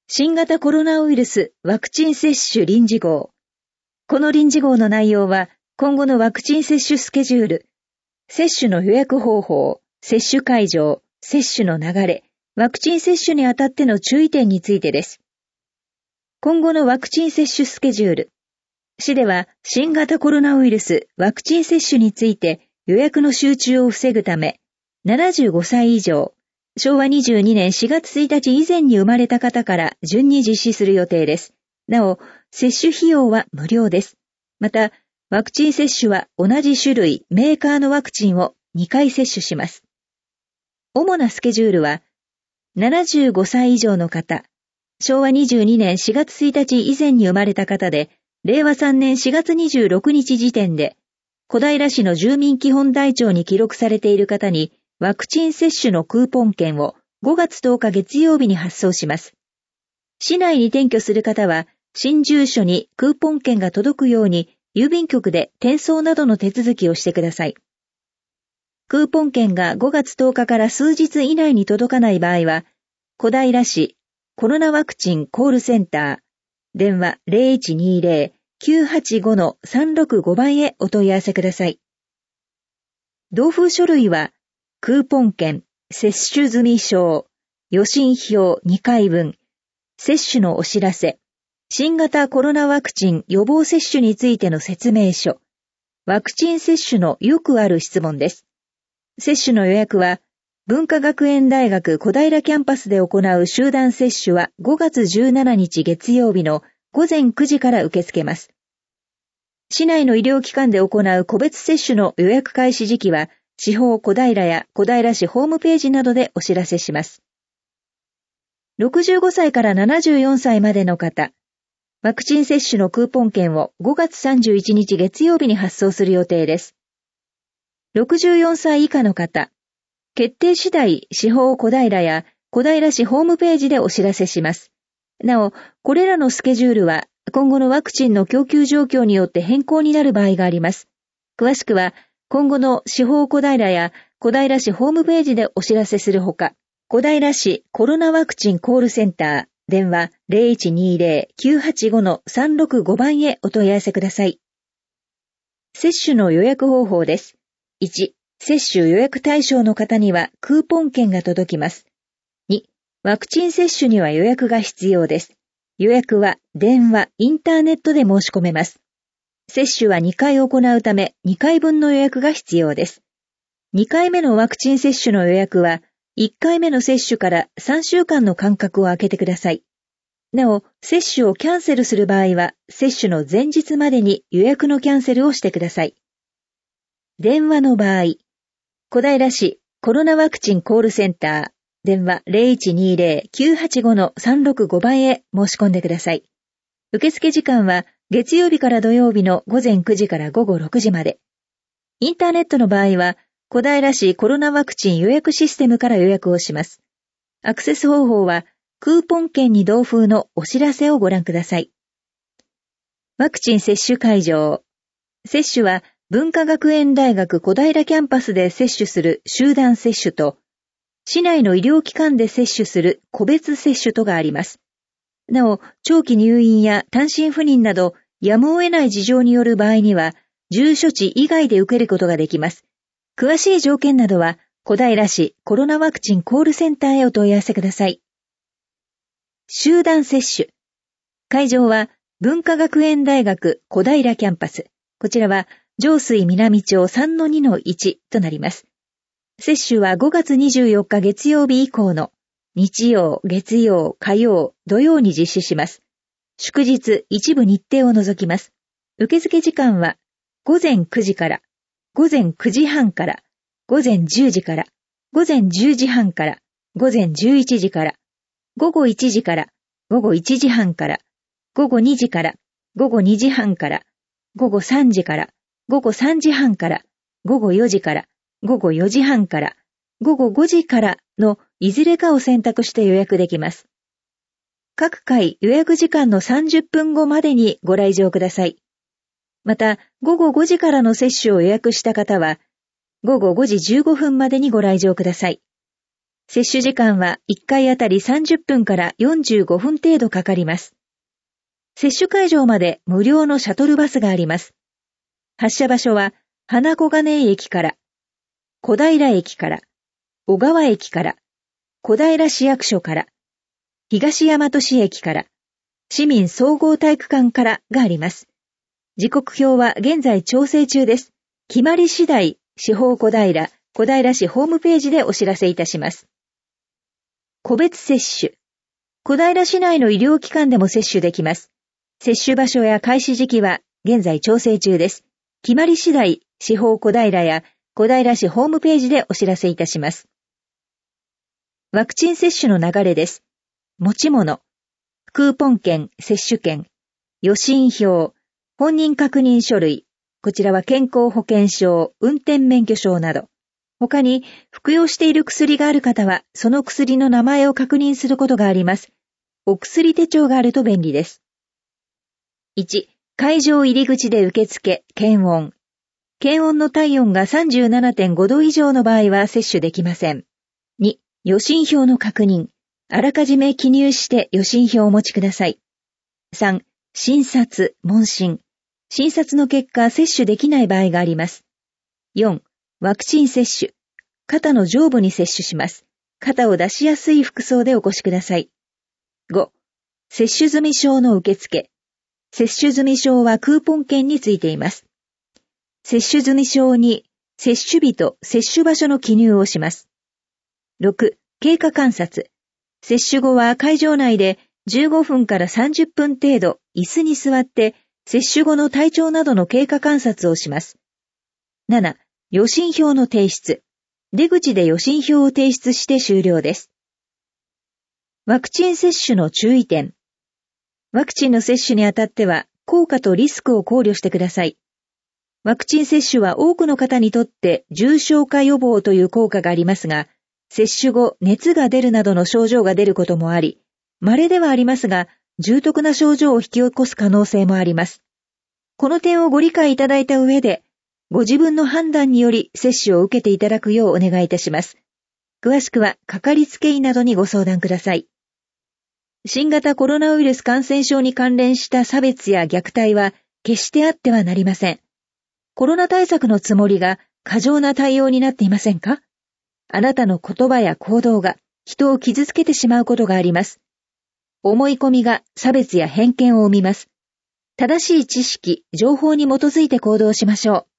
新型コロナウイルスワクチン接種臨時号。この臨時号の内容は、今後のワクチン接種スケジュール、接種の予約方法、接種会場、接種の流れ、ワクチン接種にあたっての注意点についてです。今後のワクチン接種スケジュール。市では、新型コロナウイルスワクチン接種について予約の集中を防ぐため、75歳以上、昭和22年4月1日以前に生まれた方から順に実施する予定です。なお、接種費用は無料です。また、ワクチン接種は同じ種類、メーカーのワクチンを2回接種します。主なスケジュールは、75歳以上の方、昭和22年4月1日以前に生まれた方で、令和3年4月26日時点で、小平市の住民基本台帳に記録されている方に、ワクチン接種のクーポン券を5月10日月曜日に発送します。市内に転居する方は、新住所にクーポン券が届くように、郵便局で転送などの手続きをしてください。クーポン券が5月10日から数日以内に届かない場合は、小平市コロナワクチンコールセンター、電話 0120-985-365 番へお問い合わせください。同封書類は、クーポン券、接種済証、予診票2回分、接種のお知らせ、新型コロナワクチン予防接種についての説明書、ワクチン接種のよくある質問です。接種の予約は、文化学園大学小平キャンパスで行う集団接種は5月17日月曜日の午前9時から受け付けます。市内の医療機関で行う個別接種の予約開始時期は、市保小平や小平市ホームページなどでお知らせします。65歳から74歳までの方、ワクチン接種のクーポン券を5月31日月曜日に発送する予定です。64歳以下の方、決定次第、市保小平や小平市ホームページでお知らせします。なお、これらのスケジュールは、今後のワクチンの供給状況によって変更になる場合があります。詳しくは、今後の市保小平や小平市ホームページでお知らせするほか、小平市コロナワクチンコールセンター、電話 0120-985-365 番へお問い合わせください。接種の予約方法です。1、接種予約対象の方にはクーポン券が届きます。2、ワクチン接種には予約が必要です。予約は電話、インターネットで申し込めます。接種は2回行うため2回分の予約が必要です。2回目のワクチン接種の予約は1回目の接種から3週間の間隔を空けてください。なお、接種をキャンセルする場合は接種の前日までに予約のキャンセルをしてください。電話の場合、小平市コロナワクチンコールセンター、電話 0120-985-365 番へ申し込んでください。受付時間は月曜日から土曜日の午前9時から午後6時まで。インターネットの場合は、小平市コロナワクチン予約システムから予約をします。アクセス方法は、クーポン券に同封のお知らせをご覧ください。ワクチン接種会場。接種は、文化学園大学小平キャンパスで接種する集団接種と、市内の医療機関で接種する個別接種とがあります。なお、長期入院や単身赴任など、やむを得ない事情による場合には、住所地以外で受けることができます。詳しい条件などは、小平市コロナワクチンコールセンターへお問い合わせください。集団接種。会場は、文化学園大学小平キャンパス。こちらは、上水南町 3-2-1 となります。接種は5月24日月曜日以降の日曜、月曜、火曜、土曜に実施します。祝日、一部日程を除きます。受付時間は午前9時から、午前9時半から、午前10時から、午前10時半から、午前11時から、午後1時から、午後1時半から、午後2時から、午後2時半から、午後3時から、午後3時半から、午後4時から、午後4時半から、午後5時からのいずれかを選択して予約できます。各回予約時間の30分後までにご来場ください。また、午後5時からの接種を予約した方は、午後5時15分までにご来場ください。 接種時間は1回あたり30分から45分程度かかります。接種会場まで無料のシャトルバスがあります。発車場所は花小金井駅から、小平駅から、小川駅から、小平市役所から、東大和市駅から、市民総合体育館からがあります。時刻表は現在調整中です。決まり次第、市保小平、小平市ホームページでお知らせいたします。個別接種。小平市内の医療機関でも接種できます。接種場所や開始時期は現在調整中です。決まり次第、市保小平や小平市ホームページでお知らせいたします。ワクチン接種の流れです。持ち物、クーポン券、接種券、予診票、本人確認書類、こちらは健康保険証、運転免許証など。他に服用している薬がある方は、その薬の名前を確認することがあります。お薬手帳があると便利です。1、会場入り口で受付、検温。検温の体温が 37.5 度以上の場合は接種できません。2、予診票の確認。あらかじめ記入して予診票をお持ちください。3、診察、問診。診察の結果、接種できない場合があります。4、ワクチン接種。肩の上部に接種します。肩を出しやすい服装でお越しください。5、接種済証の受付。接種済証はクーポン券についています。接種済証に接種日と接種場所の記入をします。6、経過観察。接種後は会場内で15分から30分程度椅子に座って接種後の体調などの経過観察をします。7、予診票の提出。出口で予診票を提出して終了です。ワクチン接種の注意点。ワクチンの接種にあたっては効果とリスクを考慮してください。ワクチン接種は多くの方にとって重症化予防という効果がありますが、接種後熱が出るなどの症状が出ることもあり、稀ではありますが、重篤な症状を引き起こす可能性もあります。この点をご理解いただいた上で、ご自分の判断により接種を受けていただくようお願いいたします。詳しくはかかりつけ医などにご相談ください。新型コロナウイルス感染症に関連した差別や虐待は決してあってはなりません。コロナ対策のつもりが過剰な対応になっていませんか？あなたの言葉や行動が人を傷つけてしまうことがあります。思い込みが差別や偏見を生みます。正しい知識、情報に基づいて行動しましょう。